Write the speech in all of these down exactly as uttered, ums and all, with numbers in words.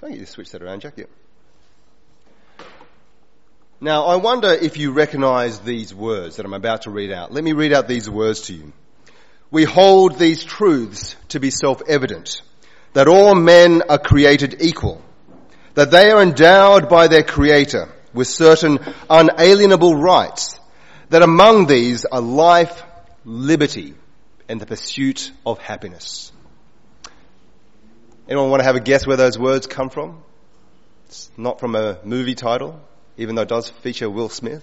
Can I get you to switch that around, Jack? Yeah. Now, I wonder if you recognise these words that I'm about to read out. Let me read out these words to you. We hold these truths to be self-evident, that all men are created equal, that they are endowed by their Creator with certain unalienable rights, that among these are life, liberty, and the pursuit of happiness. Anyone want to have a guess where those words come from? It's not from a movie title, even though it does feature Will Smith.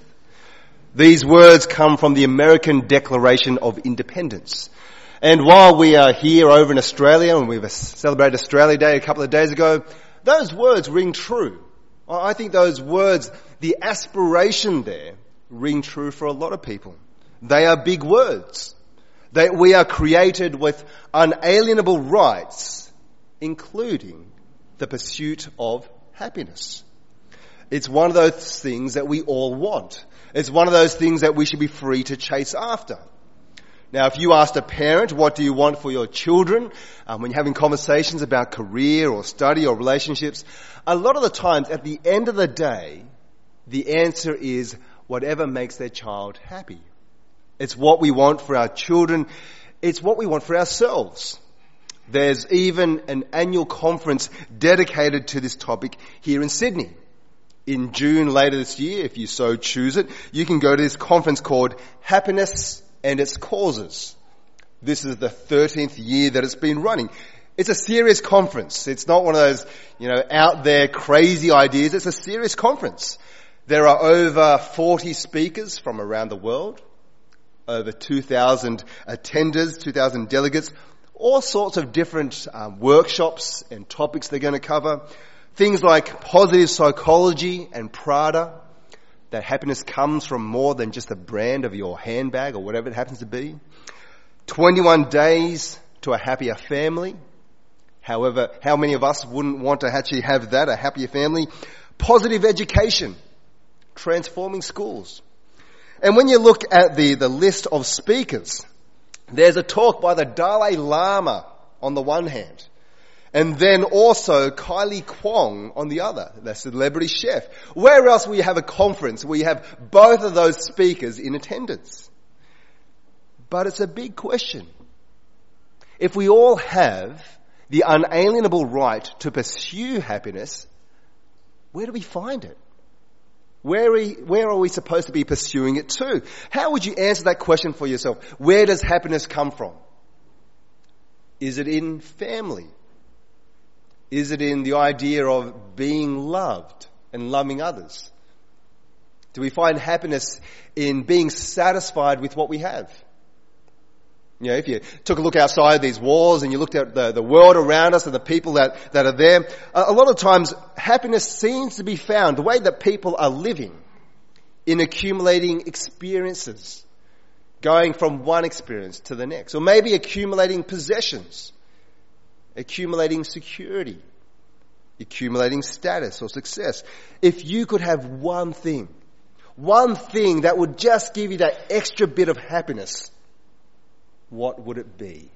These words come from the American Declaration of Independence. And while we are here over in Australia, and we've celebrated Australia Day a couple of days ago, those words ring true. I think those words, the aspiration there, ring true for a lot of people. They are big words. That we are created with unalienable rights, including the pursuit of happiness. It's one of those things that we all want. It's one of those things that we should be free to chase after. Now, if you asked a parent, what do you want for your children, um, when you're having conversations about career or study or relationships, a lot of the times, at the end of the day, the answer is whatever makes their child happy. It's what we want for our children. It's what we want for ourselves. There's even an annual conference dedicated to this topic here in Sydney. In June later this year, if you so choose it, you can go to this conference called Happiness and Its Causes. This is the thirteenth year that it's been running. It's a serious conference. It's not one of those, you know, out there crazy ideas. It's a serious conference. There are over forty speakers from around the world, over two thousand attenders, two thousand delegates, all sorts of different um, workshops and topics they're going to cover. Things like positive psychology and Prada, that happiness comes from more than just the brand of your handbag or whatever it happens to be. twenty-one days to a happier family. However, how many of us wouldn't want to actually have that, a happier family? Positive education, transforming schools. And when you look at the, the list of speakers, there's a talk by the Dalai Lama on the one hand, and then also Kylie Kwong on the other, the celebrity chef. Where else will you have a conference where you have both of those speakers in attendance? But it's a big question. If we all have the unalienable right to pursue happiness, where do we find it? Where are, we, where are we supposed to be pursuing it to? How would you answer that question for yourself? Where does happiness come from? Is it in family? Is it in the idea of being loved and loving others? Do we find happiness in being satisfied with what we have? You know, if you took a look outside these walls and you looked at the, the world around us and the people that, that are there, a, a lot of times happiness seems to be found, the way that people are living, in accumulating experiences, going from one experience to the next, or maybe accumulating possessions, accumulating security, accumulating status or success. If you could have one thing, one thing that would just give you that extra bit of happiness, what would it be?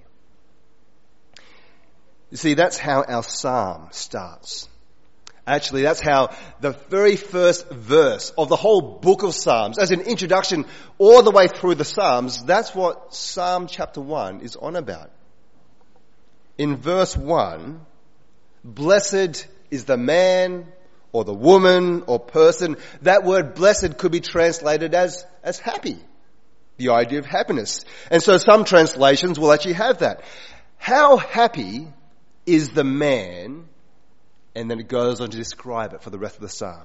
You see, that's how our psalm starts. Actually, that's how the very first verse of the whole book of Psalms, as an introduction all the way through the Psalms, that's what Psalm chapter one is on about. In verse one, blessed is the man or the woman or person. That word blessed could be translated as, as happy. The idea of happiness. And so some translations will actually have that. How happy is the man? And then it goes on to describe it for the rest of the psalm.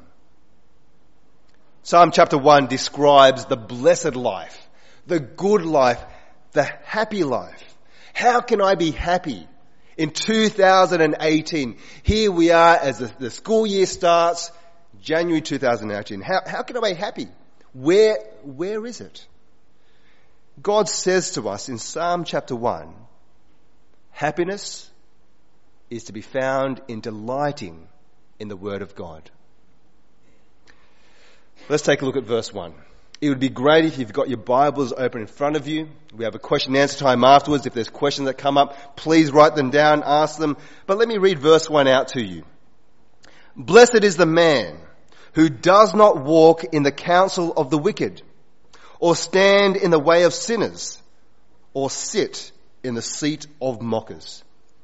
Psalm chapter one describes the blessed life, the good life, the happy life. How can I be happy? In two thousand eighteen, here we are as the, the school year starts, January two thousand eighteen. How, how can I be happy? Where, where is it? God says to us in Psalm chapter one, happiness is to be found in delighting in the Word of God. Let's take a look at verse one. It would be great if you've got your Bibles open in front of you. We have a question and answer time afterwards. If there's questions that come up, please write them down, ask them. But let me read verse one out to you. Blessed is the man who does not walk in the counsel of the wicked, or stand in the way of sinners, or sit in the seat of mockers.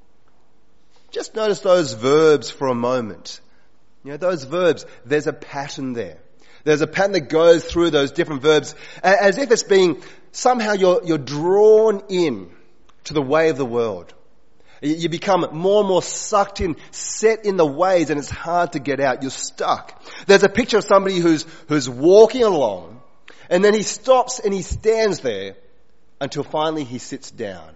Just notice those verbs for a moment. You know, those verbs, there's a pattern there. There's a pattern that goes through those different verbs as if it's being, somehow you're, you're drawn in to the way of the world. You become more and more sucked in, set in the ways, and it's hard to get out. You're stuck. There's a picture of somebody who's, who's walking along, and then he stops and he stands there until finally he sits down.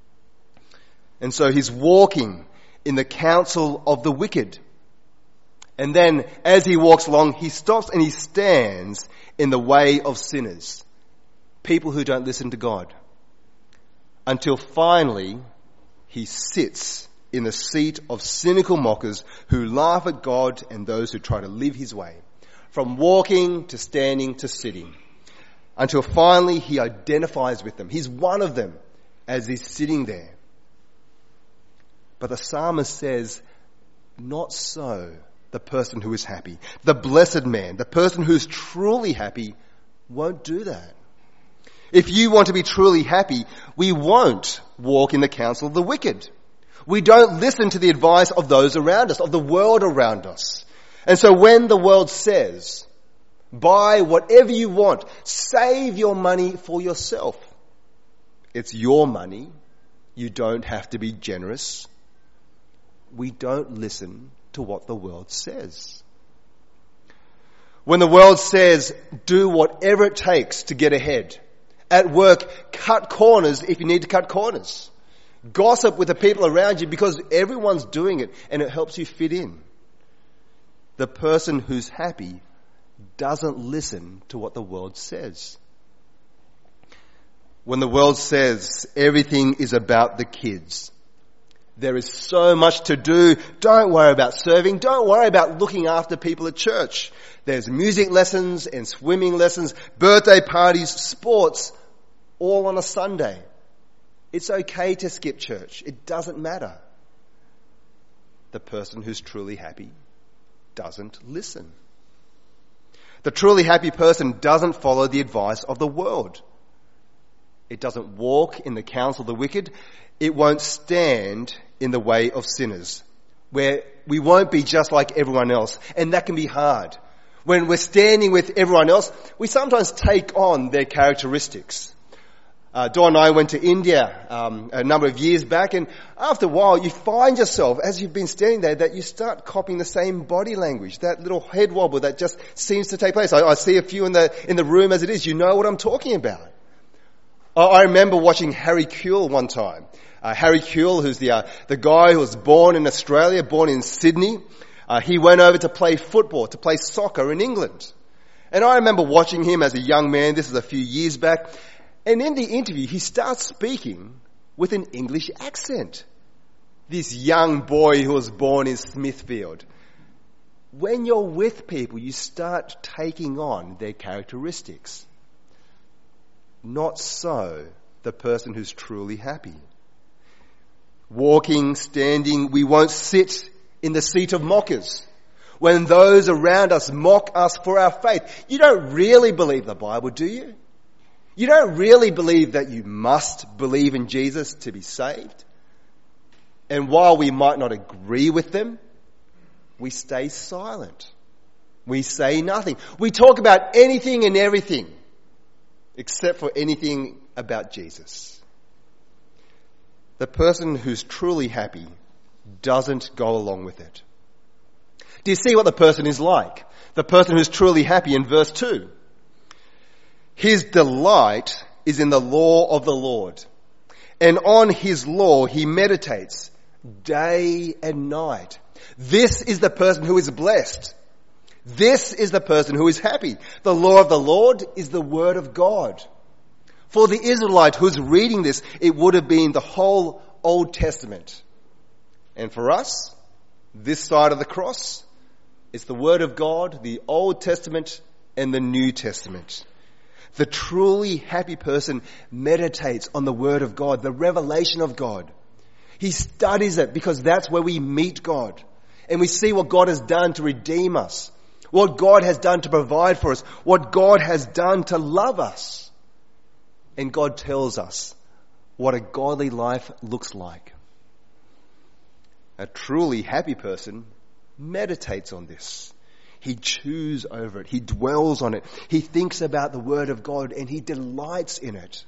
And so he's walking in the counsel of the wicked. And then as he walks along, he stops and he stands in the way of sinners. People who don't listen to God. Until finally he sits in the seat of cynical mockers who laugh at God and those who try to live his way. From walking to standing to sitting. Until finally he identifies with them. He's one of them as he's sitting there. But the psalmist says, not so the person who is happy. The blessed man, the person who's truly happy, won't do that. If you want to be truly happy, we won't walk in the counsel of the wicked. We don't listen to the advice of those around us, of the world around us. And so when the world says, buy whatever you want, save your money for yourself, it's your money, you don't have to be generous, we don't listen to what the world says. When the world says, do whatever it takes to get ahead. At work, cut corners if you need to cut corners. Gossip with the people around you because everyone's doing it and it helps you fit in. The person who's happy doesn't listen to what the world says. When the world says everything is about the kids, there is so much to do. Don't worry about serving. Don't worry about looking after people at church. There's music lessons and swimming lessons, birthday parties, sports, all on a Sunday. It's okay to skip church. It doesn't matter. The person who's truly happy doesn't listen. The truly happy person doesn't follow the advice of the world. It doesn't walk in the counsel of the wicked. It won't stand in the way of sinners, where we won't be just like everyone else. And that can be hard. When we're standing with everyone else, we sometimes take on their characteristics. Uh, Dawn and I went to India um, a number of years back, and after a while you find yourself, as you've been standing there, that you start copying the same body language, that little head wobble that just seems to take place. I, I see a few in the in the room as it is. You know what I'm talking about. I, I remember watching Harry Kewell one time. Uh, Harry Kewell, who's the uh, the guy who was born in Australia, born in Sydney. Uh, he went over to play football, to play soccer in England. And I remember watching him as a young man. This is a few years back. And in the interview, he starts speaking with an English accent. This young boy who was born in Smithfield. When you're with people, you start taking on their characteristics. Not so the person who's truly happy. Walking, standing, we won't sit in the seat of mockers. When those around us mock us for our faith, you don't really believe the Bible, do you? You don't really believe that you must believe in Jesus to be saved. And while we might not agree with them, we stay silent. We say nothing. We talk about anything and everything except for anything about Jesus. The person who's truly happy doesn't go along with it. Do you see what the person is like? The person who's truly happy in verse two. His delight is in the law of the Lord, and on his law he meditates day and night. This is the person who is blessed. This is the person who is happy. The law of the Lord is the word of God. For the Israelite who's reading this, it would have been the whole Old Testament. And for us, this side of the cross, it's the Word of God, the Old Testament and the New Testament. The truly happy person meditates on the Word of God, the revelation of God. He studies it because that's where we meet God. and we see what God has done to redeem us, what God has done to provide for us, what God has done to love us. And God tells us what a godly life looks like. A truly happy person meditates on this. He chews over it. He dwells on it. He thinks about the Word of God and he delights in it.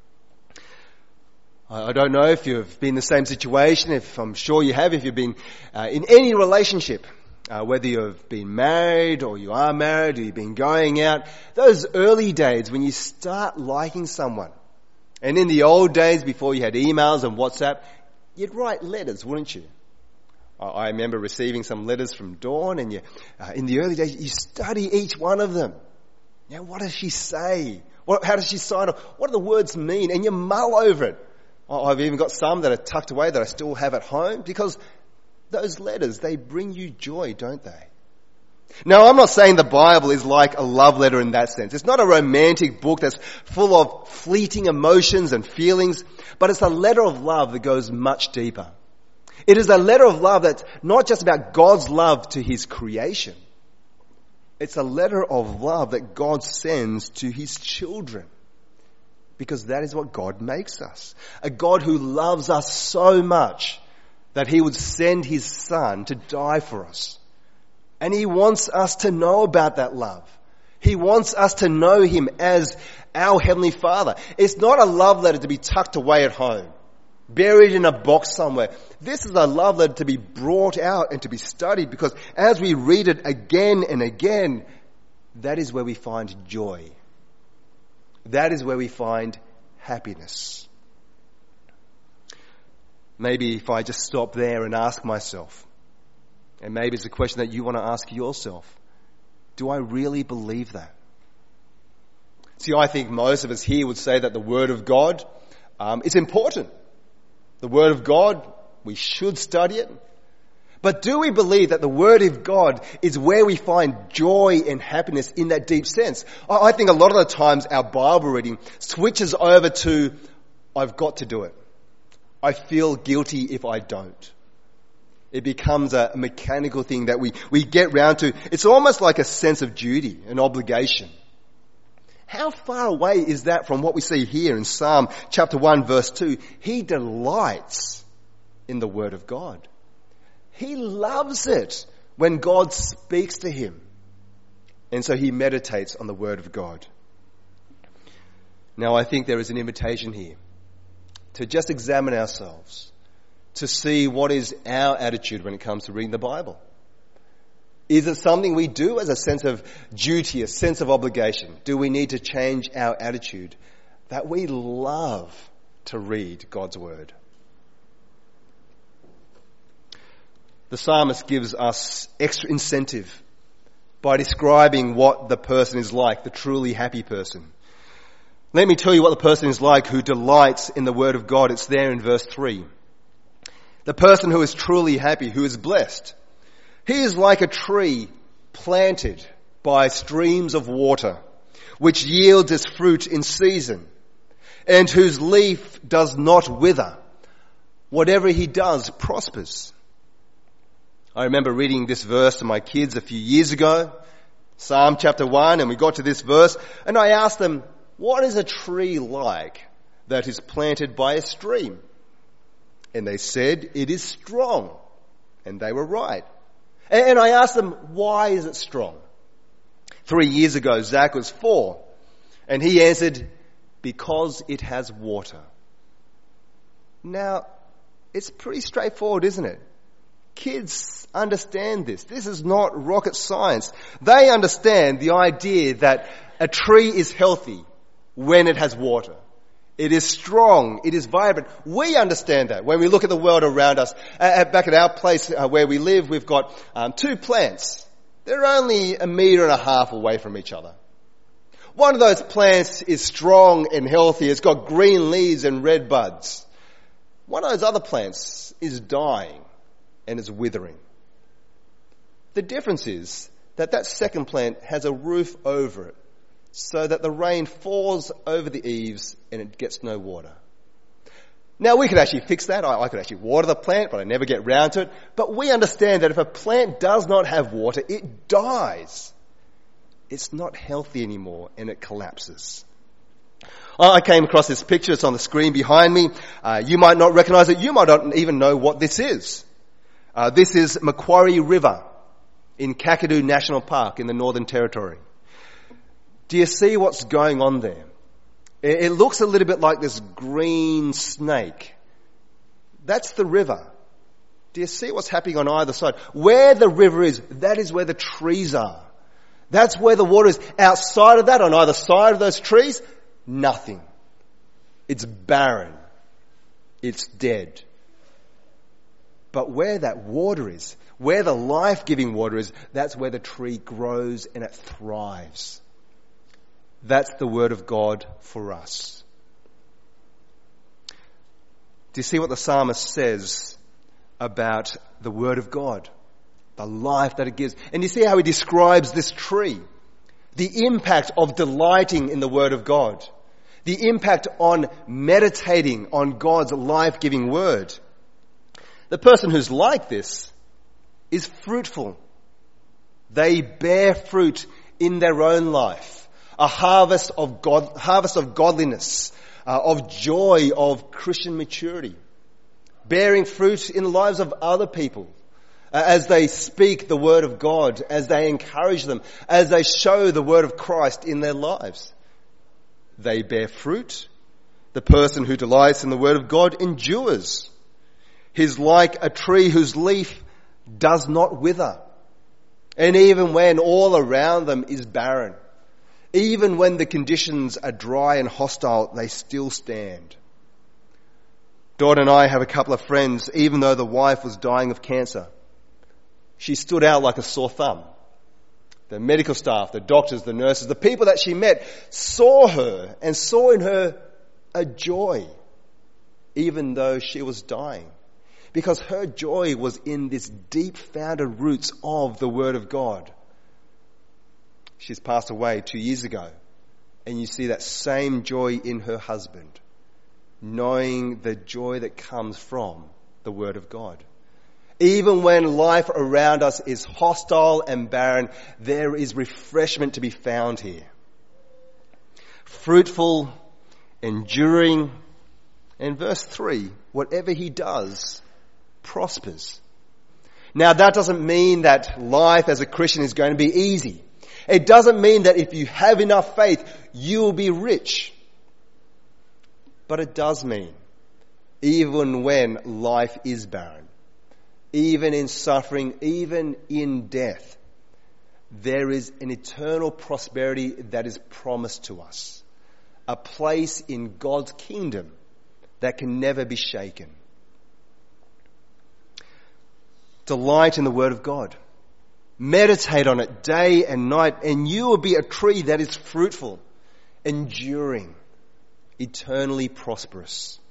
I don't know if you've been in the same situation, if I'm sure you have, if you've been uh, in any relationship, uh, whether you've been married or you are married or you've been going out, those early days when you start liking someone. And in the old days before you had emails and WhatsApp, you'd write letters, wouldn't you? I remember receiving some letters from Dawn, and you, uh, in the early days, you study each one of them. Now, what does she say? What, how does she sign off? What do the words mean? And you mull over it. I've even got some that are tucked away that I still have at home, because those letters, they bring you joy, don't they? Now, I'm not saying the Bible is like a love letter in that sense. It's not a romantic book that's full of fleeting emotions and feelings, but it's a letter of love that goes much deeper. It is a letter of love that's not just about God's love to his creation. It's a letter of love that God sends to his children. Because that is what God makes us. A God who loves us so much that he would send his Son to die for us. And he wants us to know about that love. He wants us to know him as our Heavenly Father. It's not a love letter to be tucked away at home, buried in a box somewhere. This is a love letter to be brought out and to be studied, because as we read it again and again, that is where we find joy. That is where we find happiness. Maybe if I just stop there and ask myself, and maybe it's a question that you want to ask yourself, do I really believe that? See, I think most of us here would say that the Word of God um, is important. The Word of God, we should study it. But do we believe that the Word of God is where we find joy and happiness in that deep sense? I think a lot of the times our Bible reading switches over to, I've got to do it. I feel guilty if I don't. It becomes a mechanical thing that we, we get round to. It's almost like a sense of duty, an obligation. How far away is that from what we see here in Psalm chapter one verse two? He delights in the Word of God. He loves it when God speaks to him. And so he meditates on the Word of God. Now, I think there is an invitation here to just examine ourselves, to see what is our attitude when it comes to reading the Bible. Is it something we do as a sense of duty, a sense of obligation? Do we need to change our attitude that we love to read God's Word? The psalmist gives us extra incentive by describing what the person is like, the truly happy person. Let me tell you what the person is like who delights in the Word of God. It's there in verse three. The person who is truly happy, who is blessed, he is like a tree planted by streams of water, which yields its fruit in season, and whose leaf does not wither. Whatever he does prospers. I remember reading this verse to my kids a few years ago, Psalm chapter one, and we got to this verse, and I asked them, what is a tree like that is planted by a stream? And they said, it is strong. And they were right. And I asked them, why is it strong? Three years ago, Zach was four, and he answered, because it has water. Now, it's pretty straightforward, isn't it? Kids understand this. This is not rocket science. They understand the idea that a tree is healthy when it has water. It is strong. It is vibrant. We understand that when we look at the world around us. Uh, back at our place uh, where we live, we've got um, two plants. They're only a metre and a half away from each other. One of those plants is strong and healthy. It's got green leaves and red buds. One of those other plants is dying and is withering. The difference is that that second plant has a roof over it, so that the rain falls over the eaves and it gets no water. Now we could actually fix that. I, I could actually water the plant, but I never get round to it. But we understand that if a plant does not have water, it dies. It's not healthy anymore and it collapses. I came across this picture. It's on the screen behind me. Uh, you might not recognize it. You might not even know what this is. Uh, this is Macquarie River in Kakadu National Park in the Northern Territory. Do you see what's going on there? It, it looks a little bit like this green snake. That's the river. Do you see what's happening on either side? Where the river is, that is where the trees are. That's where the water is. Outside of that, on either side of those trees, nothing. It's barren. It's dead. But where that water is, where the life-giving water is, that's where the tree grows and it thrives. That's the word of God for us. Do you see what the psalmist says about the word of God? The life that it gives. And you see how he describes this tree. The impact of delighting in the word of God. The impact on meditating on God's life-giving word. The person who's like this is fruitful. They bear fruit in their own life. A harvest of God, harvest of godliness, uh, of joy, of Christian maturity. Bearing fruit in the lives of other people. Uh, as they speak the word of God, as they encourage them, as they show the word of Christ in their lives. They bear fruit. The person who delights in the word of God endures. He's like a tree whose leaf does not wither. And even when all around them is barren, even when the conditions are dry and hostile, they still stand. Dawn and I have a couple of friends, even though the wife was dying of cancer. She stood out like a sore thumb. The medical staff, the doctors, the nurses, the people that she met saw her and saw in her a joy, even though she was dying. Because her joy was in this deep-founded roots of the Word of God. She's passed away two years ago. And you see that same joy in her husband, knowing the joy that comes from the Word of God. Even when life around us is hostile and barren, there is refreshment to be found here. Fruitful, enduring, and verse three, whatever he does, prospers. Now that doesn't mean that life as a Christian is going to be easy. It doesn't mean that if you have enough faith, you will be rich. But it does mean, even when life is barren, even in suffering, even in death, there is an eternal prosperity that is promised to us. A place in God's kingdom that can never be shaken. Delight in the Word of God. Meditate on it day and night, and you will be a tree that is fruitful, enduring, eternally prosperous.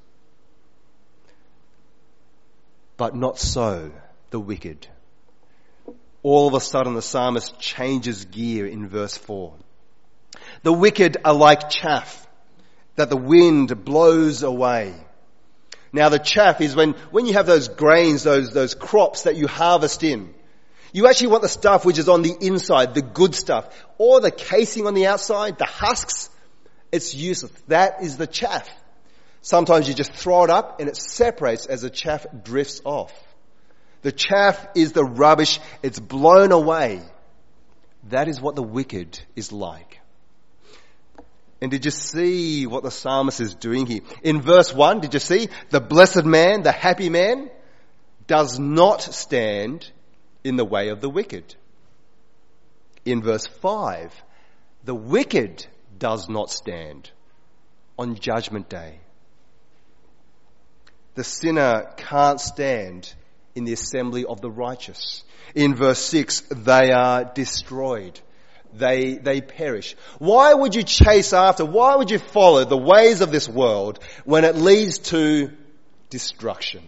But not so the wicked. All of a sudden the psalmist changes gear in verse four. The wicked are like chaff that the wind blows away. Now the chaff is when, when you have those grains, those, those crops that you harvest in. You actually want the stuff which is on the inside, the good stuff. Or the casing on the outside, the husks, it's useless. That is the chaff. Sometimes you just throw it up and it separates as the chaff drifts off. The chaff is the rubbish. It's blown away. That is what the wicked is like. And did you see what the psalmist is doing here? In verse one, did you see? The blessed man, the happy man, does not stand in the way of the wicked. In verse five, the wicked does not stand on judgment day. The sinner can't stand in the assembly of the righteous. In verse six, they are destroyed. They, they perish. Why would you chase after, why would you follow the ways of this world when it leads to destruction?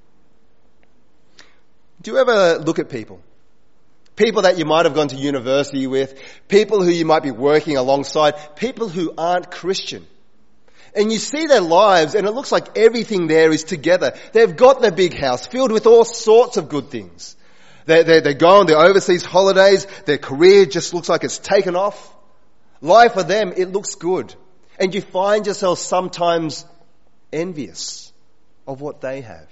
Do you ever look at people? People that you might have gone to university with, people who you might be working alongside, people who aren't Christian. And you see their lives and it looks like everything there is together. They've got their big house filled with all sorts of good things. They, they, they go on their overseas holidays. Their career just looks like it's taken off. Life for them, it looks good. And you find yourself sometimes envious of what they have.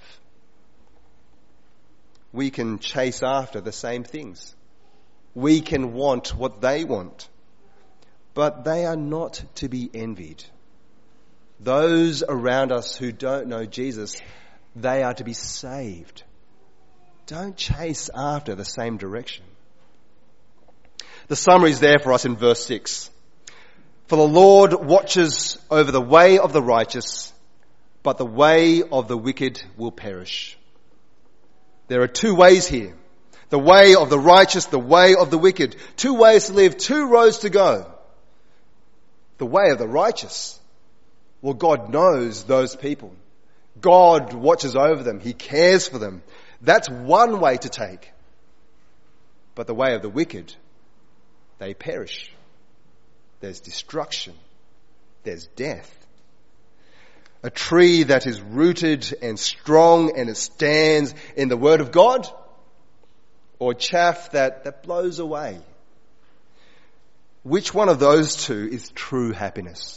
We can chase after the same things. We can want what they want. But they are not to be envied. Those around us who don't know Jesus, they are to be saved. Don't chase after the same direction. The summary is there for us in verse six. For the Lord watches over the way of the righteous, but the way of the wicked will perish. There are two ways here. The way of the righteous, the way of the wicked. Two ways to live, two roads to go. The way of the righteous. Well, God knows those people. God watches over them. He cares for them. That's one way to take. But the way of the wicked, they perish. There's destruction. There's death. A tree that is rooted and strong and it stands in the Word of God, or chaff that, that blows away. Which one of those two is true happiness?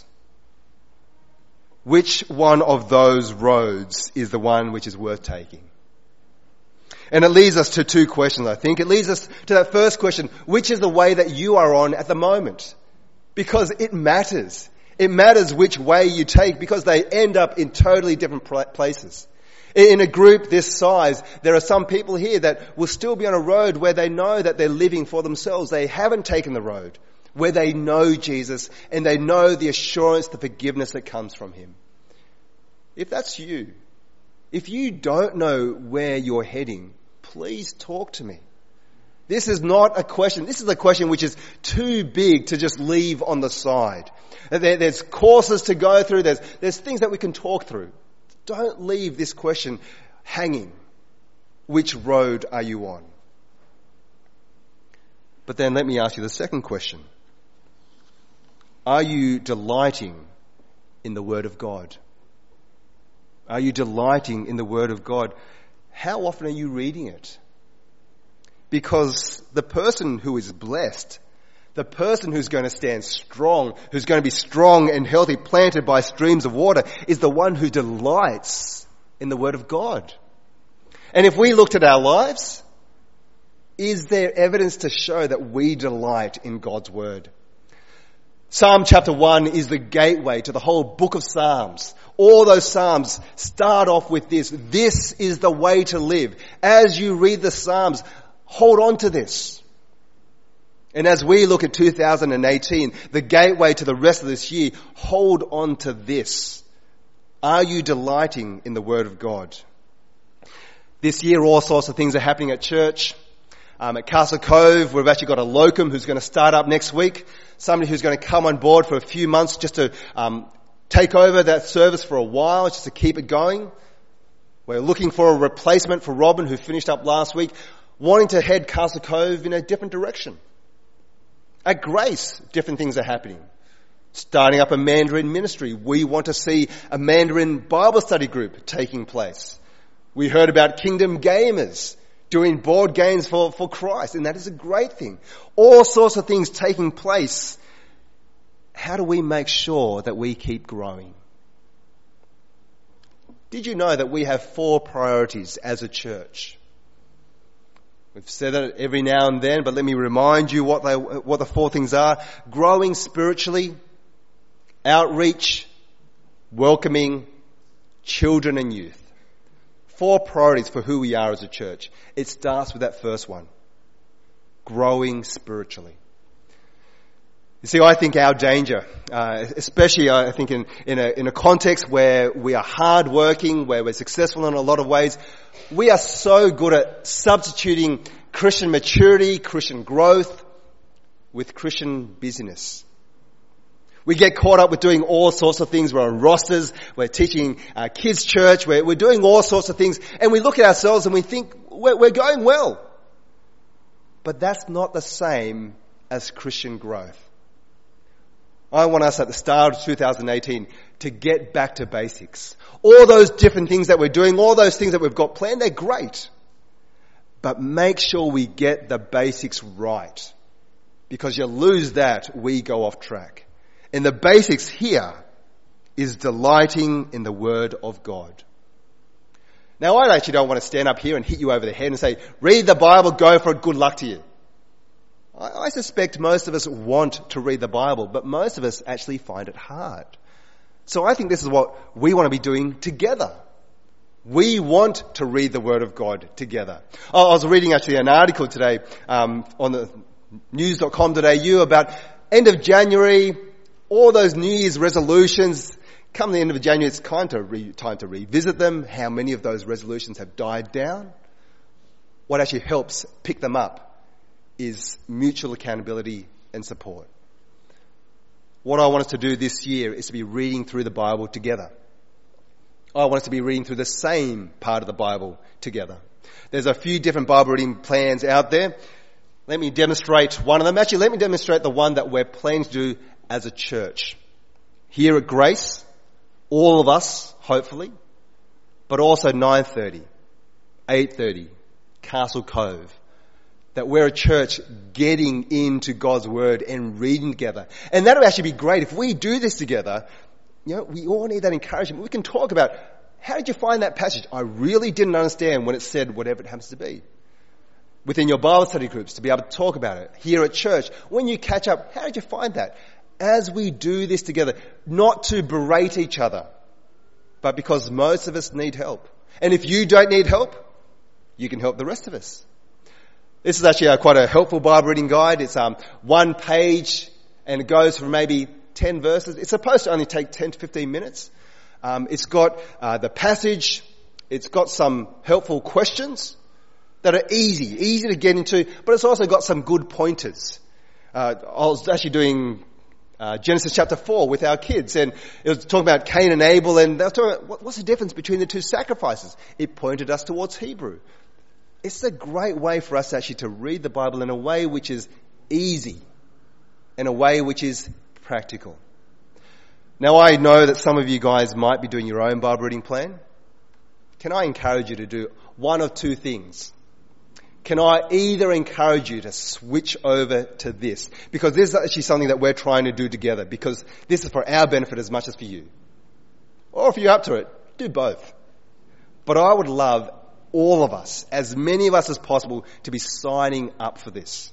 Which one of those roads is the one which is worth taking? And it leads us to two questions, I think. It leads us to that first question, which is the way that you are on at the moment? Because it matters. It matters which way you take because they end up in totally different places. In a group this size, there are some people here that will still be on a road where they know that they're living for themselves. They haven't taken the road where they know Jesus and they know the assurance, the forgiveness that comes from Him. If that's you, if you don't know where you're heading, please talk to me. This is not a question. This is a question which is too big to just leave on the side. There, there's courses to go through. There's, there's things that we can talk through. Don't leave this question hanging. Which road are you on? But then let me ask you the second question. Are you delighting in the Word of God? Are you delighting in the Word of God? How often are you reading it? Because the person who is blessed, the person who's going to stand strong, who's going to be strong and healthy, planted by streams of water, is the one who delights in the Word of God. And if we looked at our lives, is there evidence to show that we delight in God's Word? Psalm chapter one is the gateway to the whole book of Psalms. All those Psalms start off with this. This is the way to live. As you read the Psalms, hold on to this. And as we look at two thousand eighteen, the gateway to the rest of this year, hold on to this. Are you delighting in the Word of God? This year, all sorts of things are happening at church. Um, at Castle Cove, we've actually got a locum who's going to start up next week. Somebody who's going to come on board for a few months just to um, take over that service for a while, just to keep it going. We're looking for a replacement for Robin, who finished up last week, wanting to head Castle Cove in a different direction. At Grace, different things are happening. Starting up a Mandarin ministry. We want to see a Mandarin Bible study group taking place. We heard about Kingdom Gamers doing board games for, for Christ, and that is a great thing. All sorts of things taking place. How do we make sure that we keep growing? Did you know that we have four priorities as a church? We've said it every now and then, but let me remind you what they, what the four things are. Growing spiritually, outreach, welcoming, children and youth. Four priorities for who we are as a church. It starts with that first one. Growing spiritually. You see, I think our danger, uh, especially I think in, in, a, in a context where we are hard-working, where we're successful in a lot of ways, we are so good at substituting Christian maturity, Christian growth with Christian busyness. We get caught up with doing all sorts of things. We're on rosters. We're teaching uh, kids church. We're, we're doing all sorts of things. And we look at ourselves and we think we're, we're going well. But that's not the same as Christian growth. I want us at the start of two thousand eighteen to get back to basics. All those different things that we're doing, all those things that we've got planned, they're great. But make sure we get the basics right. Because you lose that, we go off track. And the basics here is delighting in the Word of God. Now, I actually don't want to stand up here and hit you over the head and say, read the Bible, go for it, good luck to you. I, I suspect most of us want to read the Bible, but most of us actually find it hard. So I think this is what we want to be doing together. We want to read the Word of God together. I was reading actually an article today um, on the news dot com dot a u about end of January, all those New Year's resolutions. Come the end of January, it's time to, re- time to revisit them. How many of those resolutions have died down? What actually helps pick them up is mutual accountability and support. What I want us to do this year is to be reading through the Bible together. I want us to be reading through the same part of the Bible together. There's a few different Bible reading plans out there. Let me demonstrate one of them. Actually, let me demonstrate the one that we're planning to do as a church. Here at Grace, all of us, hopefully, but also nine thirty, eight thirty, Castle Cove. That we're a church getting into God's Word and reading together. And that would actually be great. If we do this together, you know, we all need that encouragement. We can talk about, how did you find that passage? I really didn't understand when it said whatever it happens to be. Within your Bible study groups, to be able to talk about it. Here at church, when you catch up, how did you find that? As we do this together, not to berate each other, but because most of us need help. And if you don't need help, you can help the rest of us. This is actually a, quite a helpful Bible reading guide. It's um, one page and it goes for maybe ten verses. It's supposed to only take ten to fifteen minutes. Um, it's got uh, the passage. It's got some helpful questions that are easy, easy to get into, but it's also got some good pointers. Uh, I was actually doing uh, Genesis chapter four with our kids, and it was talking about Cain and Abel, and they were talking about what, what's the difference between the two sacrifices. It pointed us towards Hebrew. It's a great way for us actually to read the Bible in a way which is easy, in a way which is practical. Now, I know that some of you guys might be doing your own Bible reading plan. Can I encourage you to do one of two things? Can I either encourage you to switch over to this? Because this is actually something that we're trying to do together, because this is for our benefit as much as for you. Or if you're up to it, do both. But I would love all of us, as many of us as possible, to be signing up for this.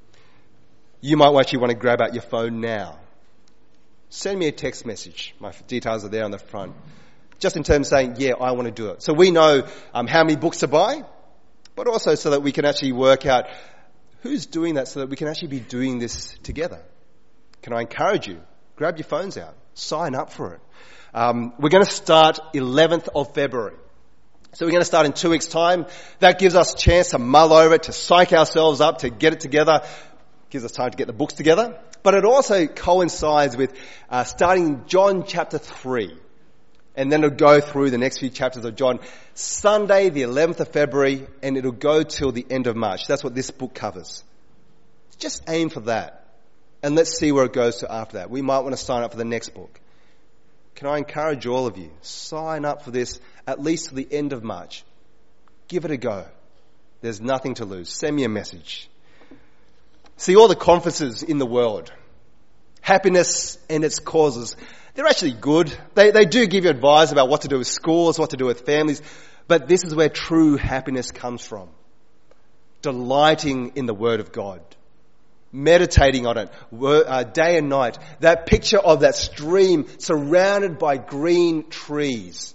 You might actually want to grab out your phone now. Send me a text message. My details are there on the front. Just in terms of saying, yeah, I want to do it. So we know um, how many books to buy, but also so that we can actually work out who's doing that, so that we can actually be doing this together. Can I encourage you? Grab your phones out. Sign up for it. Um, we're going to start eleventh of February. So we're going to start in two weeks' time. That gives us a chance to mull over it, to psych ourselves up, to get it together. Gives us time to get the books together. But it also coincides with uh, starting John chapter three. And then it'll go through the next few chapters of John. Sunday, the eleventh of February, and it'll go till the end of March. That's what this book covers. Just aim for that. And let's see where it goes to after that. We might want to sign up for the next book. Can I encourage all of you? Sign up for this at least to the end of March. Give it a go. There's nothing to lose. Send me a message. See, all the conferences in the world, happiness and its causes, they're actually good. They, they do give you advice about what to do with schools, what to do with families, but this is where true happiness comes from. Delighting in the Word of God. Meditating on it uh, day and night. That picture of that stream surrounded by green trees.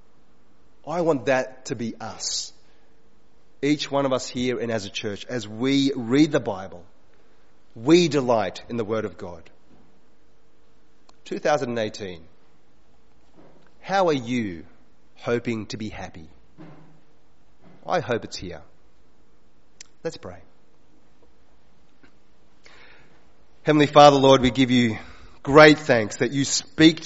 I want that to be us. Each one of us here and as a church, as we read the Bible, we delight in the Word of God. two thousand eighteen. How are you hoping to be happy? I hope it's here. Let's pray. Heavenly Father, Lord, we give you great thanks that you speak